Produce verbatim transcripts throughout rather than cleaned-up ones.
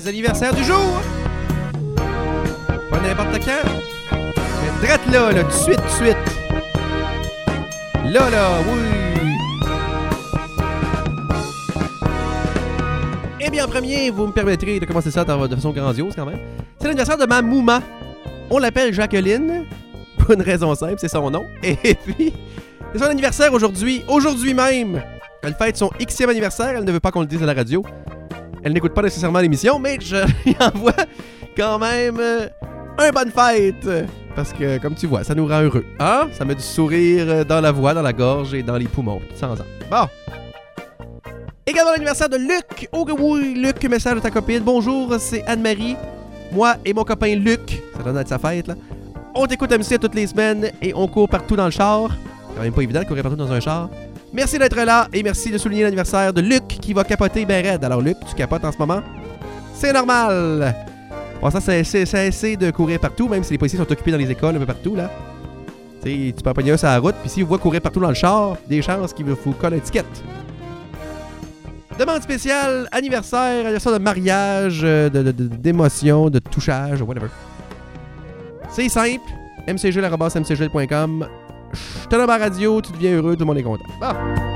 Les anniversaires du jour. Pas n'importe quand. Mais drette là, là, tout de suite, tout de suite. Là, là, oui. Eh bien, en premier, vous me permettrez de commencer ça de façon grandiose quand même. C'est l'anniversaire de ma Mouma. On l'appelle Jacqueline, pour une raison simple, c'est son nom. Et puis, c'est son anniversaire aujourd'hui, aujourd'hui même. Elle fête son Xème anniversaire, elle ne veut pas qu'on le dise à la radio. Elle n'écoute pas nécessairement l'émission, mais je lui envoie quand même euh, un bonne fête. Parce que, comme tu vois, ça nous rend heureux. Hein? Ça met du sourire dans la voix, dans la gorge et dans les poumons. Sans en. Bon. Également l'anniversaire de Luc. Oh oui, Luc, message de ta copine. Bonjour, c'est Anne-Marie. Moi et mon copain Luc, ça donne à être sa fête, là. On t'écoute M C toutes les semaines et on court partout dans le char. C'est quand même pas évident de courir partout dans un char. Merci d'être là et merci de souligner l'anniversaire de Luc qui va capoter ben raide. Alors Luc, tu capotes en ce moment? C'est normal! Bon, ça, c'est, c'est, c'est assez de courir partout, même si les policiers sont occupés dans les écoles un peu partout, là. T'sais, tu peux pogner un sur la route, puis s'ils vous voient courir partout dans le char, des chances qu'ils vous collent une étiquette. Demande spéciale, anniversaire, anniversaire de mariage, de, de, de, d'émotion, de touchage, whatever. C'est simple, m c g l arobase m c g l point com. Je te donne ma radio, tu deviens heureux, tout le monde est content. Bon.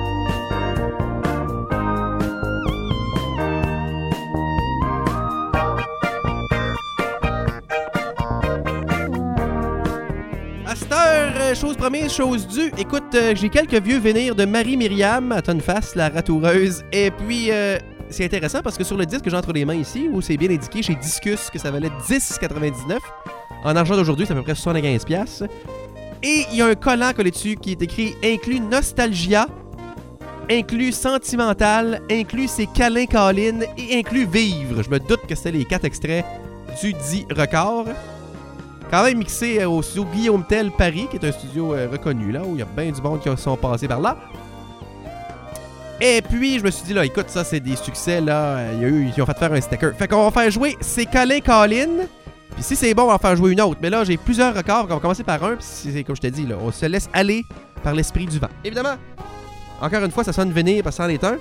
À cette heure, chose promise, chose due. Écoute, euh, j'ai quelques vieux vénirs de Marie-Myriam à tonne face, la ratoureuse. Et puis, euh, c'est intéressant parce que sur le disque que j'ai entre les mains ici, où c'est bien indiqué chez Discus que ça valait dix quatre-vingt-dix-neuf, en argent d'aujourd'hui, c'est à peu près soixante-quinze piastres. Et il y a un collant collé dessus qui est écrit « Inclus Nostalgia », inclus Sentimental, inclus C'est câlin Colline et inclus Vivre. Je me doute que c'était les quatre extraits du dit record. Quand même mixé au studio Guillaume Tell Paris, qui est un studio euh, reconnu, là, où il y a bien du monde qui sont passés par là. Et puis, je me suis dit, là, écoute, ça, c'est des succès, là. Il y a eu, ils ont fait faire un sticker. Fait qu'on va faire jouer C'est câlin Colline. Puis si c'est bon, on va en faire jouer une autre. Mais là, j'ai plusieurs records. On va commencer par un. Puis c'est comme je t'ai dit, là, on se laisse aller par l'esprit du vent. Évidemment, encore une fois, ça sonne venir parce que c'en est un.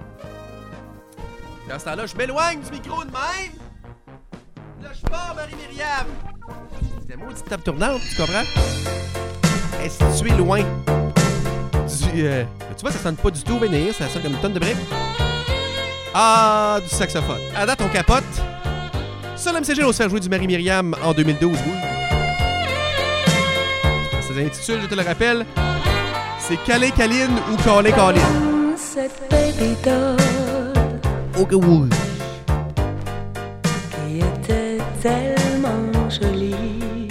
Dans ce temps-là, je m'éloigne du micro de même. Là, je pars, Marie-Myriam. C'est la maudite table tournante, tu comprends? Elle est située loin du... Euh, tu vois, ça sonne pas du tout venir. Ça sonne comme une tonne de briques. Ah, du saxophone. À date, on capote. Ça, l'M C G, on se fait jouer du Marie-Myriam en deux mille douze, oui. Ça s'intitule, je te le rappelle, c'est Câlin Colline ou Câlin Colline. Cette baby doll Oh que oui. qui était tellement jolie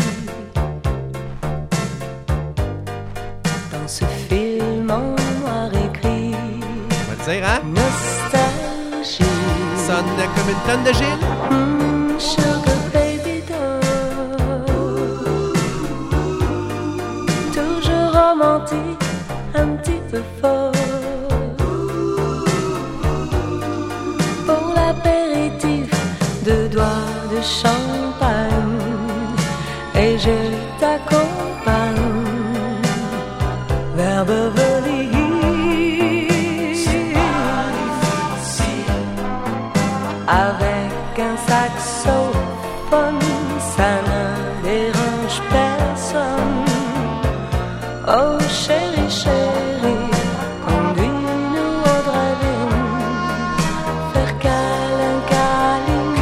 dans ce film en noir et gris. On va te dire, hein? Nostalgie. Sonne comme une tonne de Gilles. Mm. Sugar baby doll, toujours romantique, un petit peu fort. Pour l'apéritif, deux doigts de champagne, et je t'accompagne vers Beverly Hills. Avec un saxophone, ça ne dérange personne. Oh chérie, chérie, conduis-nous au drive-in, faire câlin, câlin,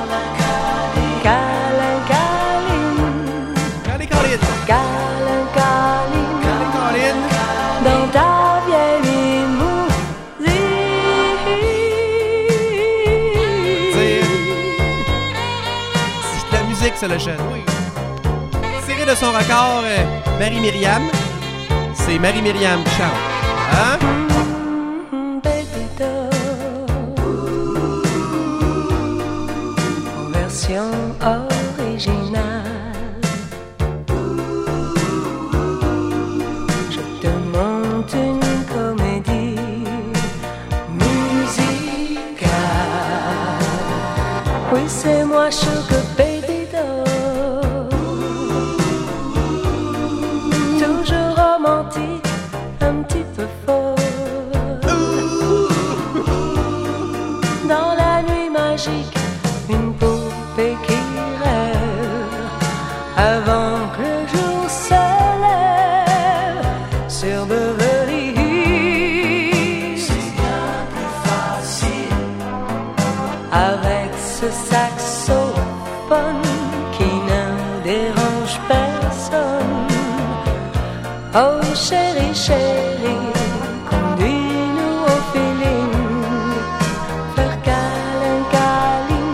câlin, câlin, Câlin Colline. câlin, câlin, Câlin Colline. dans ta vieille limousine. C'est de la musique, ça, le jeune, oui. Tiré de son record, euh, Marie-Myriam. C'est Marie-Myriam qui chante. Hein? Mm-hmm, baby doll, en version originale. Je te monte une comédie musicale. Oui, c'est moi, Sugar Baby Doll, toujours romantique, un petit peu fort. Dans la nuit magique, une fées qui rêvent avant que le jour se lève sur Beverly Hills. C'est bien plus facile avec ce saxophone qui ne dérange personne. Oh chérie, chérie, conduis-nous au feeling. Faire câlin, câlin,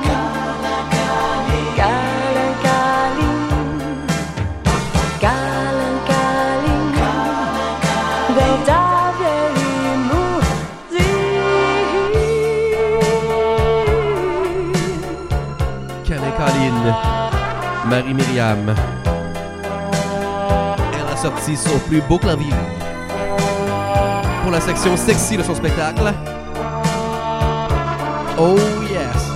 câlin, câlin, câlin, câlin, dans ta vieille limousine. Câlin, câlin, Marie-Myriam. Sorti son plus beau clavier pour la section sexy de son spectacle. Oh yes,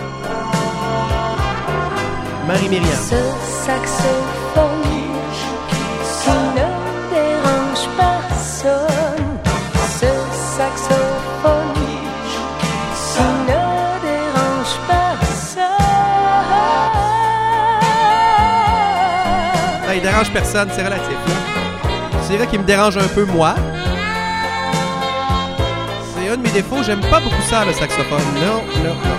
Marie-Myriam. Ce saxophone qui ne dérange personne. Ce saxophone qui ne dérange personne. Ben, il dérange personne, c'est relatif. Là. Je dirais qu'il me dérange un peu moi. C'est un de mes défauts, j'aime pas beaucoup ça, le saxophone. Non, non, non.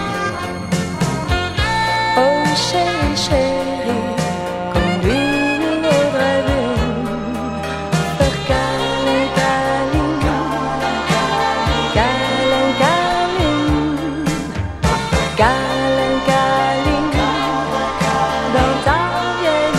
Oh chérie, chérie, conduis-nous au drive-in. Faire câlin, câlin, câlin, câlin, câlin, câlin, dans ta vieille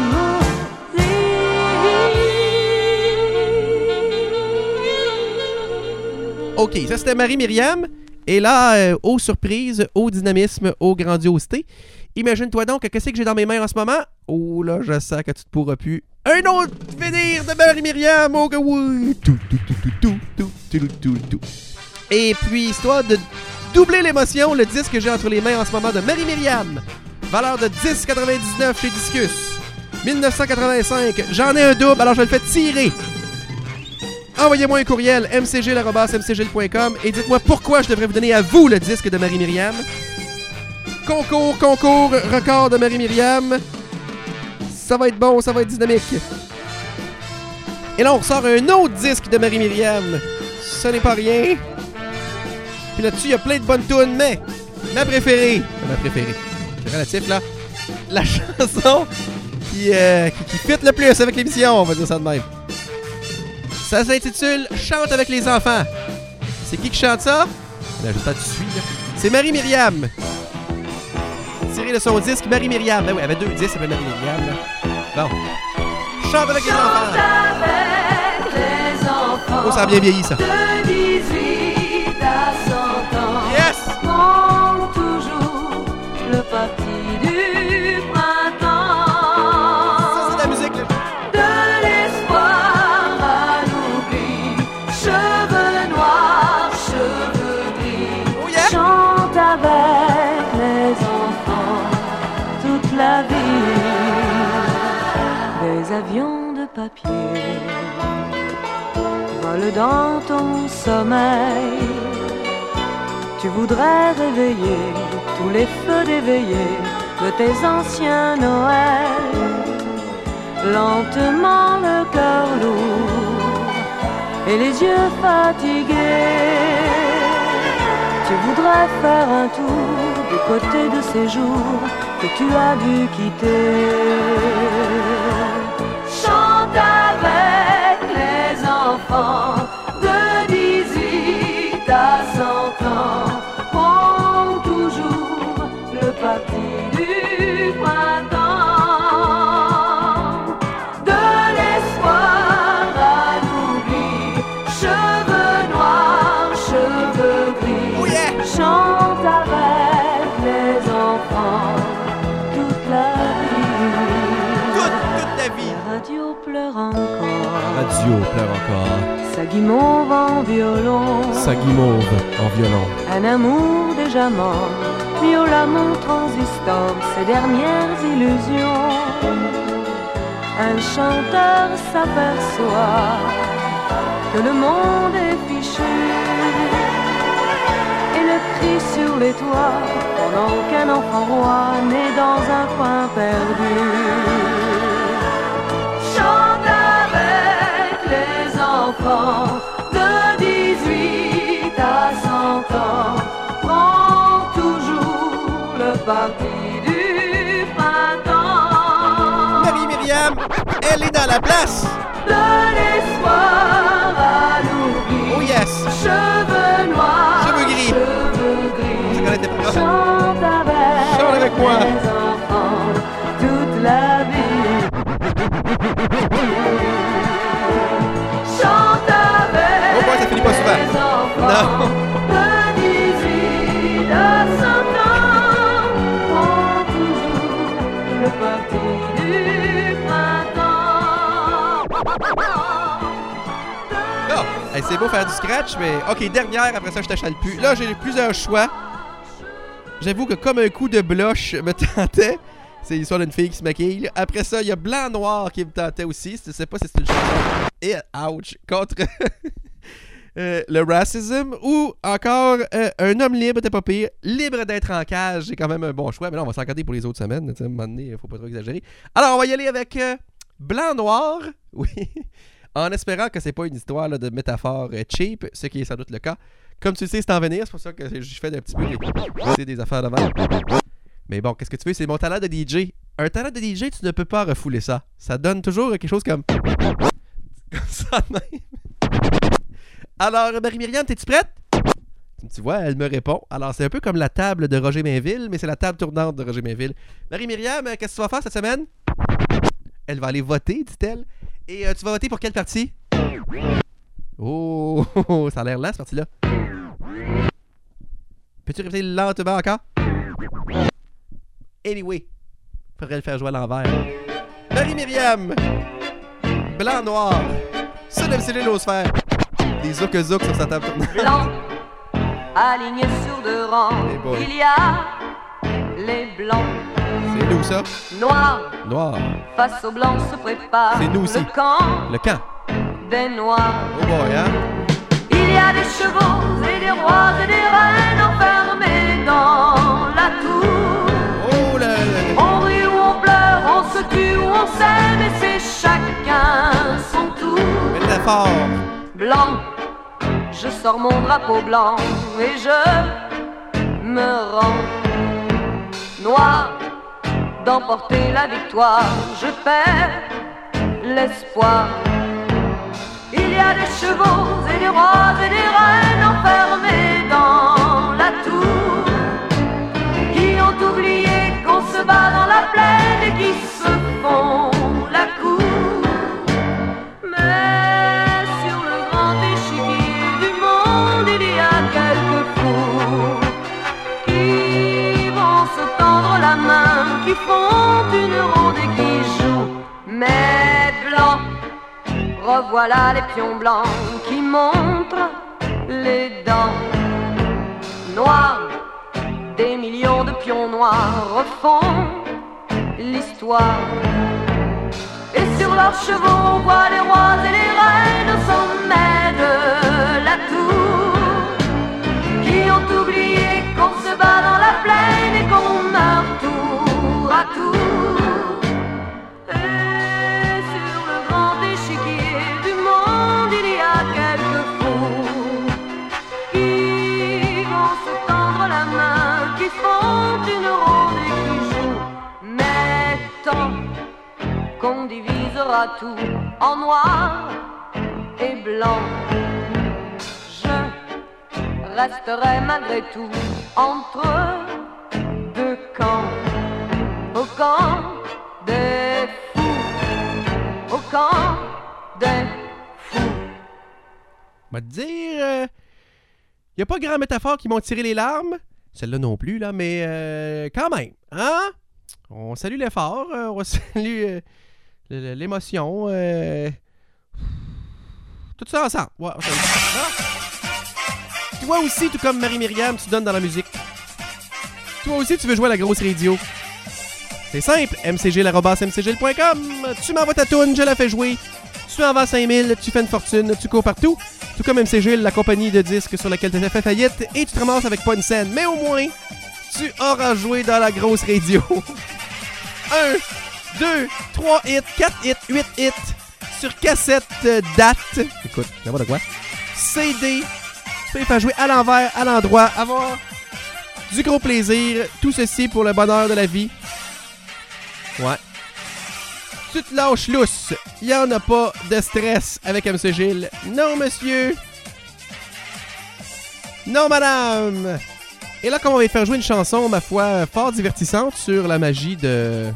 limousine. OK, ça c'était Marie-Myriam. Et là, euh, aux surprises, au dynamisme, aux grandiosités. Imagine-toi donc, qu'est-ce que j'ai dans mes mains en ce moment? Oh là, je sens que tu te pourras plus. Un autre finir de Marie-Myriam! Oh que oui! Tout, tout, tout, tout, tout, tout, tout, tout, tout. Et puis, histoire de doubler l'émotion, le disque que j'ai entre les mains en ce moment de Marie-Myriam. Valeur de dix quatre-vingt-dix-neuf chez Discus. dix-neuf cent quatre-vingt-cinq. J'en ai un double, alors je le fais tirer. Envoyez-moi un courriel m c g arobase m c g point com et dites-moi pourquoi je devrais vous donner à vous le disque de Marie-Myriam. Concours, concours, record de Marie-Myriam. Ça va être bon, ça va être dynamique. Et là, on ressort un autre disque de Marie-Myriam. Ce n'est pas rien. Puis là-dessus, il y a plein de bonnes tunes, mais ma préférée, ma préférée, c'est relatif là, la chanson qui, euh, qui, qui fit le plus avec l'émission, on va dire ça de même. Ça s'intitule « Chante avec les enfants ». C'est qui qui chante ça? Ben, je vais pas te suivre. C'est Marie-Myriam. Tiré de son disque Marie-Myriam. Ben oui, elle avait deux disques, elle s'appelle Marie-Myriam. Là. Bon. Chante avec les enfants. Avec les enfants. Oh, ça a bien vieilli, ça. De dix-huit à cent ans. Yes! Font toujours le parti du printemps. Ça, c'est de la musique, là. De l'espoir à l'oubli. Cheveux noirs, cheveux gris. Oh yeah! Chante avec les enfants toute la vie. Des avions de papier volent dans ton sommeil. Tu voudrais réveiller tous les feux d'éveillés de tes anciens Noëls. Lentement le cœur lourd et les yeux fatigués. Tu voudrais faire un tour du côté de ces jours que tu as dû quitter. Chante avec les enfants de dix-huit à cent ans. Prends toujours le parti du printemps. De l'espoir à l'oubli. Cheveux noirs, cheveux gris. Oh yeah! Chante avec les enfants toute la vie. Toute, toute la vie. La radio pleure encore. Radio pleure encore. Sa guimauve en violon. Sa guimauve en violon. Un amour déjà mort. Viola mon transistor, ses dernières illusions. Un chanteur s'aperçoit que le monde est fichu. Et le cri sur les toits, pendant qu'un enfant roi naît dans un coin perdu. Chante avec les enfants de dix-huit à cent ans, prends toujours le parti du printemps. Marie-Myriam, elle est dans la place. De l'espoir à l'oubli. Oh yes. Cheveux noirs, Cheveux gris. cheveux gris. Je connais tes paroles. Chante avec, Chante avec moi. les enfants toute la vie. Chante avec Oh boy, ça finit pas souvent. les enfants Non. de dix-huit à cent ans. Prends toujours le parti du printemps. Oh, hey, c'est beau faire du scratch, mais ok, dernière, après ça je t'achale plus. Là, j'ai plusieurs choix. J'avoue que comme un coup de bloche me tentait. C'est l'histoire d'une fille qui se maquille. Après ça, il y a Blanc-Noir qui me tentait aussi. Je sais pas si c'est une chanson. Et ouch! Contre euh, le racisme. Ou encore euh, Un homme libre, t'es pas pire. Libre d'être en cage, c'est quand même un bon choix. Mais là, on va s'encarter pour les autres semaines. À un moment donné, faut pas trop exagérer. Alors, on va y aller avec euh, Blanc-Noir. Oui. En espérant que c'est pas une histoire là, de métaphore euh, cheap, ce qui est sans doute le cas. Comme tu le sais, c'est en venir, c'est pour ça que je fais un petit peu des, des affaires de même. Mais bon, qu'est-ce que tu veux, c'est mon talent de D J. Un talent de D J, tu ne peux pas refouler ça. Ça donne toujours quelque chose comme... comme ça même. Alors, Marie-Myriam, t'es-tu prête? Tu vois, elle me répond. Alors, c'est un peu comme la table de Roger Mainville, mais c'est la table tournante de Roger Mainville. Marie-Myriam, qu'est-ce que tu vas faire cette semaine? Elle va aller voter, dit-elle. Et euh, tu vas voter pour quelle partie? Oh, ça a l'air lent, cette partie-là. Peux-tu répéter lentement encore? Anyway, faudrait le faire jouer à l'envers. Marie-Myriam, Blanc-Noir, ça de M C G l'osphère. Des zouk-zouk sur sa table tournante. Blanc, aligné sur deux rangs, Hey boy. il y a les blancs. C'est nous, ça? Noirs, Noir. face aux blancs se prépare C'est nous aussi. le camp Le camp. des noirs. Oh boy, hein? Il y a des chevaux et des rois et des reines enfermés dans la tour. Oh là là. On rit ou on pleure, on se tue ou on s'aime et c'est chacun son tour. Métaphore. Blanc, je sors mon drapeau blanc et je me rends. Noir, d'emporter la victoire, je perds l'espoir. Il y a des chevaux et des rois et des reines enfermés dans la tour, qui ont oublié qu'on se bat dans la plaine et qui se font la cour. Mais sur le grand échiquier du monde, il y a quelques fous qui vont se tendre la main, qui font une ronde et qui jouent. Mais blanc, revoilà les pions blancs qui montrent les dents. Noirs, des millions de pions noirs refont l'histoire. Et sur leurs chevaux, on voit les rois et les reines au sommet de la tour, qui ont oublié qu'on se bat dans la plaine et qu'on meurt tour à tour. Et sur le grand échiquier du monde, il y a quelques fous qui vont se tendre la main, qui font une ronde et qui jouent. Mais tant qu'on divisera tout en noir et blanc, je resterai malgré tout entre deux camps, au camp des fous, au camp des fous. On va te dire, il euh, n'y a pas grand métaphore qui m'ont tiré les larmes. Celle-là non plus, là, mais euh, quand même, hein? On salue l'effort, euh, on salue euh, l'émotion. Euh, tout ça ensemble. Ouais, on salue. Ah! Toi aussi, tout comme Marie-Myriam, tu donnes dans la musique. Toi aussi, tu veux jouer à la grosse radio. C'est simple, m c g arobase m c g point com. Tu m'envoies ta toune, je la fais jouer. Tu en vends cinq mille, tu fais une fortune, tu cours partout. Tout comme M C Gilles, la compagnie de disques sur laquelle tu as fait faillite, et tu te ramasses avec pas une scène. Mais au moins, tu auras joué dans la grosse radio. un, deux, trois hits, quatre hits, huit hits, sur cassette euh, date. Écoute, n'importe quoi. C D, tu peux les faire jouer à l'envers, à l'endroit, avoir du gros plaisir. Tout ceci pour le bonheur de la vie. Ouais. Tu te lâches lousse. Il n'y en a pas de stress avec M C Gilles. Non, monsieur. Non, madame. Et là, comme on va faire jouer une chanson, ma foi, fort divertissante sur la magie de...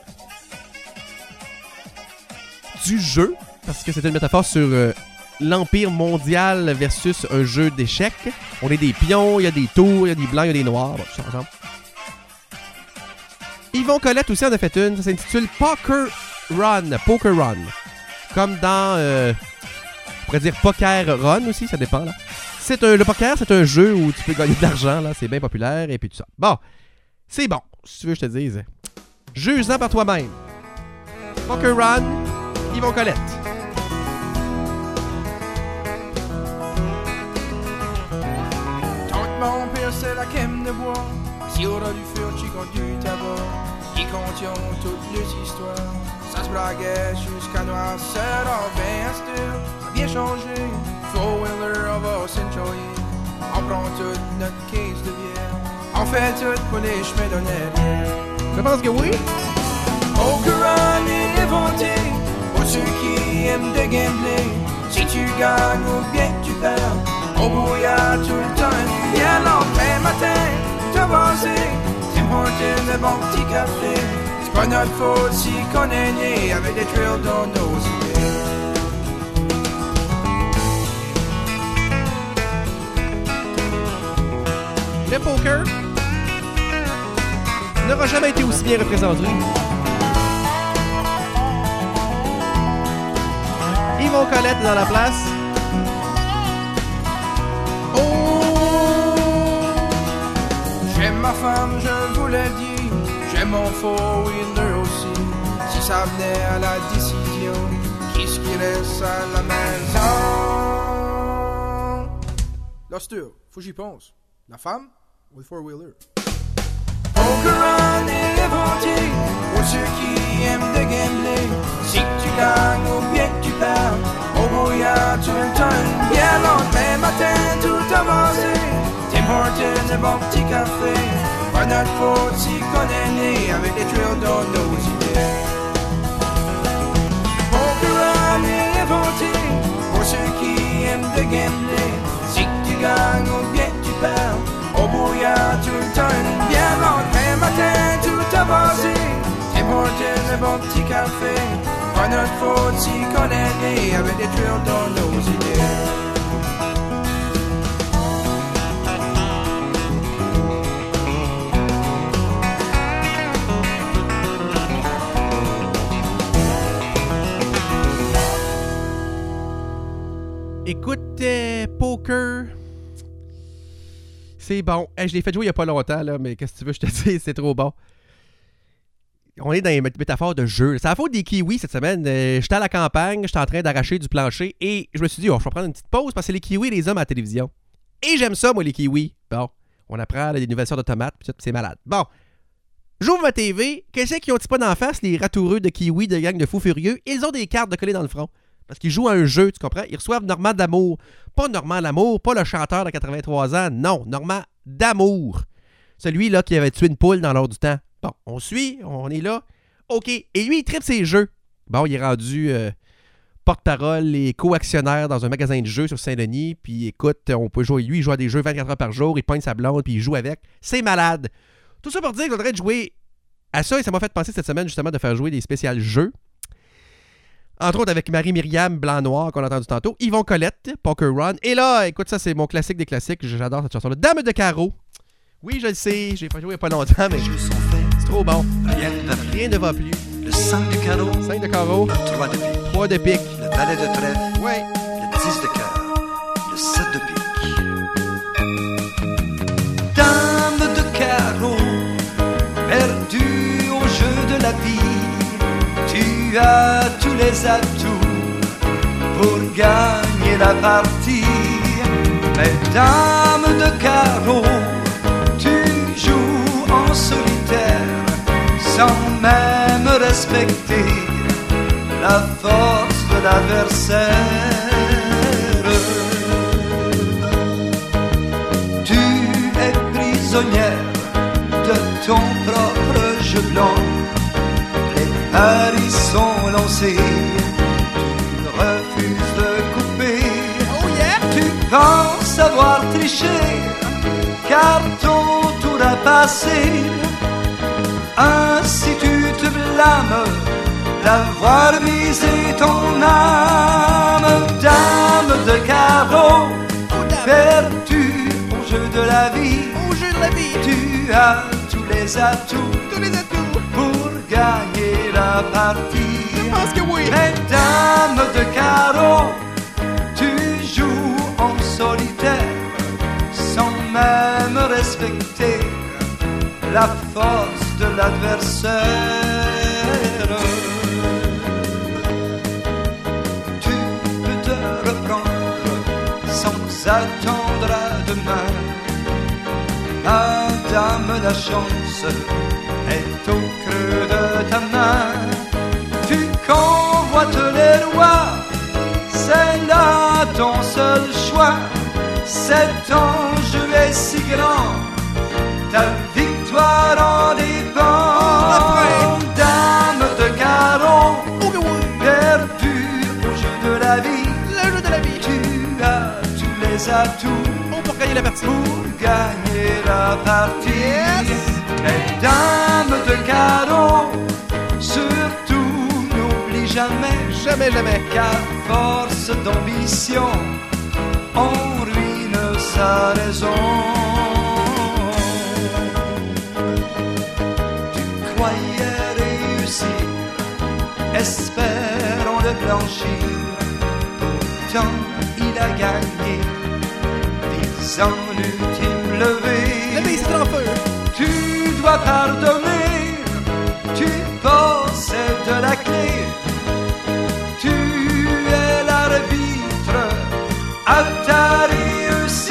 du jeu. Parce que c'était une métaphore sur euh, l'empire mondial versus un jeu d'échecs. On est des pions, il y a des tours, il y a des blancs, il y a des noirs. Bon, tout ça ensemble. Yvon Colette aussi en a fait une. Ça s'intitule Poker Run. Poker Run. Comme dans... Euh, on pourrait dire Poker Run aussi, ça dépend là. C'est un, le poker, c'est un jeu où tu peux gagner de l'argent, là. C'est bien populaire et puis tout ça. Bon, c'est bon, si tu veux que je te dise. Juge-en par toi-même. Poker Run, Yvon Colette. Tant que mon père c'est la crème de bois, si on a du feu, tu comptes du tabac, qui contient toutes les histoires. Ça se braguait jusqu'à Noirceur, en vingt style, ça a bien changé. Four-wheeler, on va s'enjoyer. On prend toute notre caisse de bière. On fait tout pour les chemins d'un air. Je pense que oui. Poker Run est inventé pour ceux qui aiment de gambler. Si tu gagnes ou bien que tu perds, au brouillard tout le temps. Bien l'entrée matin, t'as passé. Tim Hortons, un bon petit café. C'est pas notre faute si qu'on est né avec des trails dans nos idées. Le poker n'aura jamais été aussi bien représenté. Yvon Colette dans la place. Oh, j'aime ma femme, je vous l'ai dit. J'aime mon four-wheeler aussi. Si ça venait à la décision, qu'est-ce qui reste à la maison? Là, c'est dur, faut que j'y pense. La femme ou le four-wheeler? Poker Run est inventé pour ceux qui aiment de gambler. Si tu gagnes ou bien que tu perds, au brouillard tu le temps. Bien longtemps matin, tout avancé. Tim Hortons, un bon petit café. Pas notre faute si qu'on est né avec des trails dans nos idées. Poker Run est inventé pour ceux qui aiment de gambler. Si tu gagnes ou bien que tu perds, au brouillard tout le temps. Bien longtemps matin, tout avancé. Tim Hortons, un bon petit café. Pas notre faute si qu'on est né avec des trails dans nos idées. Écoute, euh, poker... C'est bon. Hey, je l'ai fait jouer il n'y a pas longtemps, là, mais qu'est-ce que tu veux, je te dis, c'est trop bon. On est dans les métaphores de jeu. C'est la faute des kiwis cette semaine. Euh, j'étais à la campagne, j'étais en train d'arracher du plancher et je me suis dit, oh, je vais prendre une petite pause parce que c'est les kiwis les hommes à la télévision. Et j'aime ça, moi, les kiwis. Bon, on apprend là, des nouvelles sortes de tomates, pis tout, pis c'est malade. Bon, j'ouvre ma T V. Qu'est-ce qu'ils ont-ils pas d'en face, les ratoureux de kiwis de gang de fous furieux? Ils ont des cartes de coller dans le front. Parce qu'ils jouent à un jeu, tu comprends? Ils reçoivent Normand D'Amour. Pas Normand L'Amour, pas le chanteur de quatre-vingt-trois ans. Non, Normand D'Amour. Celui là qui avait tué une poule dans l'ordre du temps. Bon, on suit, on est là. OK. Et lui, il tripe ses jeux. Bon, il est rendu euh, porte-parole et co-actionnaire dans un magasin de jeux sur Saint-Denis. Puis écoute, on peut jouer. Lui, il joue à des jeux vingt-quatre heures par jour. Il pogne sa blonde, puis il joue avec. C'est malade. Tout ça pour dire qu'il faudrait jouer à ça. Et ça m'a fait penser cette semaine, justement, de faire jouer des spéciales jeux. Entre autres avec Marie-Myriam Blanc-Noir qu'on a entendu tantôt. Yvon Colette, Poker Run. Et là, écoute, ça c'est mon classique des classiques. J'adore cette chanson-là. Dame de carreau. Oui, je le sais. J'ai pas joué il y a pas longtemps, mais c'est trop bon. Rien ne va plus. Rien ne va plus. Le cinq de carreau. cinq de carreau. Le trois de pique. trois de pique. Le valet de trèfle. Ouais. Le dix de cœur. Le sept de pique. Dame de carreau. Perdue au jeu de la vie. Tu as tous les atouts gagner la partie. Mais dame de carreau, tu joues en solitaire, sans même respecter la force de l'adversaire. Tu es prisonnière de ton propre jeu blanc. Les paris sont lancés, tu refuses de couper. Oh yeah! Tu penses avoir triché, car ton tour a passé. Ainsi tu te blâmes d'avoir visé ton âme. Dame de carreau, perdu au jeu de la vie. Au jeu de la vie! Tu as tous les atouts Tous les atouts! pour gagner la partie. Je pense que oui! Mais dame de carreau, tu joues en solitaire, sans même respecter la force de l'adversaire. Tu peux te reprendre sans attendre à demain. Madame, la chance est au creux de ta main. Tu convoites les rois, c'est là ton seul choix. Cet enjeu est si grand, ta victoire en dépend. Dame de carreau, perdue au jeu de la vie. Le jeu de la vie! Tu as tous les atouts Oh, pour gagner la partie! pour gagner la partie. Yes! Mais dame de carreau, surtout n'oublie jamais, Jamais, jamais! qu'à force d'ambition, on ruine sa raison. Tu croyais réussir, espérons le blanchir. Pourtant il a gagné, visant l'ultime levée. Le pays, c'est en feu! Tu dois pardonner, tu possèdes la clé. Tu es l'arbitre à ta réussite.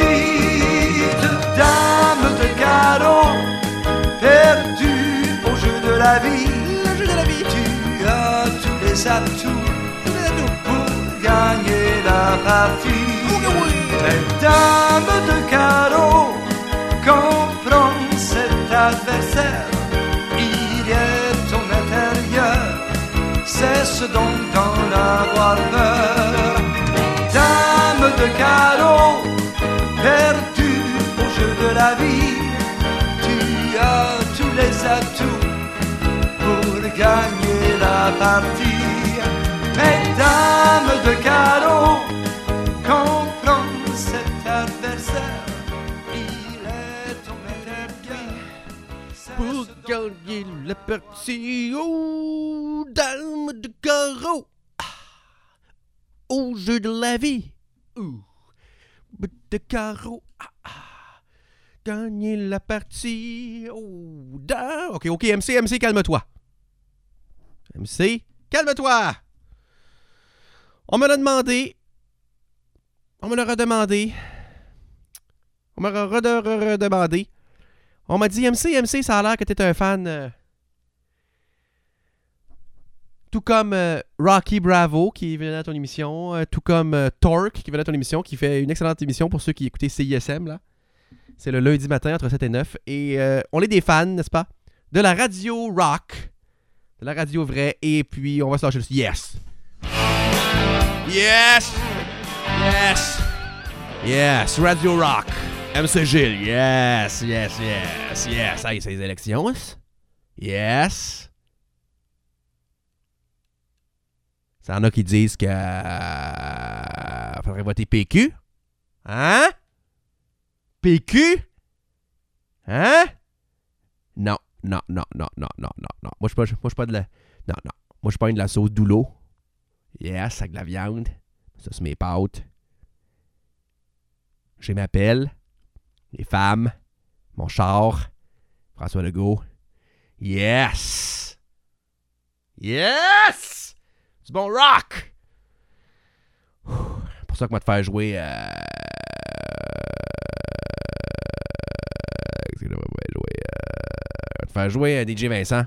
Dame de carreau, perdue au jeu de la vie. Le jeu de la vie! Tu as tous les atouts Tous les atouts! pour gagner la partie. Oh que oui! Mais dame de carreau, comprends cet adversaire. Il est ton intérieur, cesse donc d'en avoir peur. Dame de carreau, perdue au jeu de la vie. Tu as tous les atouts pour gagner la partie. Mais dame de carreau, comprends cet adversaire. Il est ton intérieur, Pour gagner la partie, oh, dame de carreau! Ah, au jeu de la vie! Ouh, de carreau! Ah, ah, gagner la partie, oh, dame! Ok, ok, M C, M C, calme-toi! M C, calme-toi! On me l'a demandé. On me l'a redemandé. On m'a redemandé. On m'a dit, M C, M C, ça a l'air que t'es un fan. Euh, tout comme euh, Rocky Bravo, qui venait à ton émission. Euh, tout comme euh, Torque, qui venait à ton émission, qui fait une excellente émission pour ceux qui écoutaient C I S M, là. C'est le lundi matin, entre sept et neuf. Et euh, on est des fans, n'est-ce pas? De la radio rock. De la radio vraie. Et puis, on va se lâcher dessus. Yes! Yes! Yes! Yes! Radio rock! M C Gilles, yes, yes, yes, yes. Hey, c'est les élections, yes. Ça y en a qui disent que euh, faudrait voter P Q. Hein? P Q? Hein? Non, non, non, non, non, non, non, non. Moi, je suis pas, pas de la... Non, non. Moi, je pas de la sauce doulo. Yes, avec de la viande. Ça, c'est mes pâtes. J'ai ma pelle. Les femmes. Mon char. François Legault. Yes! Yes! Du bon rock! Ouh, pour ça qu'on va te faire jouer. Euh... On va te faire jouer D J Vincent.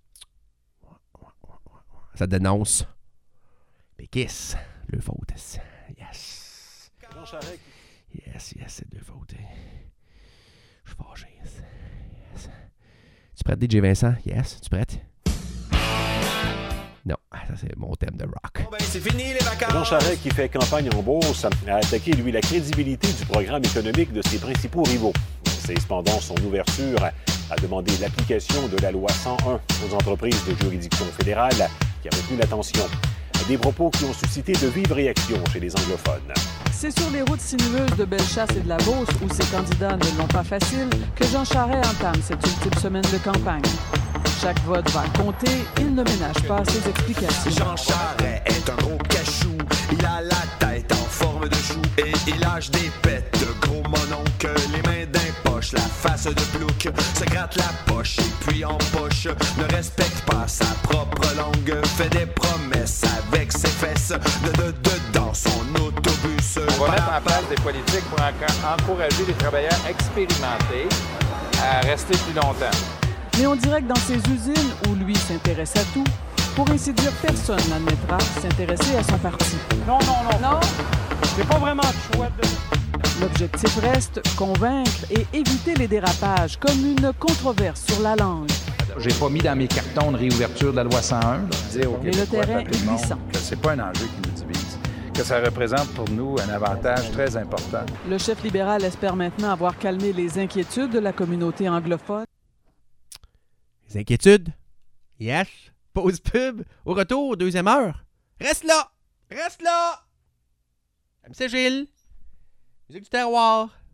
Ça te dénonce. Mais Kiss, le faute. Yes. Yes, yes, c'est de faute. Je suis fâché. Yes. Tu prêtes, D J Vincent? Yes, tu prêtes? Non, ça c'est mon thème de rock. Bon ben, c'est fini les vacances. Jean Charest, qui fait campagne en bourse, a attaqué, lui, la crédibilité du programme économique de ses principaux rivaux. C'est cependant son ouverture à demander l'application de la loi cent un aux entreprises de juridiction fédérale qui a retenu l'attention. Des propos qui ont suscité de vives réactions chez les anglophones. C'est sur les routes sinueuses de Bellechasse et de la Beauce, où ses candidats ne l'ont pas facile, que Jean Charest entame cette ultime semaine de campagne. Chaque vote va compter, il ne ménage pas ses explications. Jean Charest est un gros cachou, il a la tête en forme de chou et il lâche des pètes de gros mononcle, les mains d'un poche, la face de plouc, se gratte la poche et puis en poche, ne respecte pas sa propre langue, fait des promesses avec ses fesses, de de de dans son autobus. On va mettre en place des politiques pour en- encourager les travailleurs expérimentés à rester plus longtemps. Mais on dirait que dans ces usines où lui s'intéresse à tout, pour ainsi dire, personne n'admettra s'intéresser à son parti. Non, non, non. Non? C'est pas vraiment le choix de... L'objectif reste convaincre et éviter les dérapages, comme une controverse sur la langue. J'ai pas mis dans mes cartons de réouverture de la loi cent un. Là, dire aux Mais le Québécois, terrain à tout le est monde, glissant. que c'est pas un enjeu qui nous divise, que ça représente pour nous un avantage très important. Le chef libéral espère maintenant avoir calmé les inquiétudes de la communauté anglophone. Les inquiétudes? Yes. Pause pub. Au retour, deuxième heure. Reste là! Reste là! M C Gilles. Musique du terroir.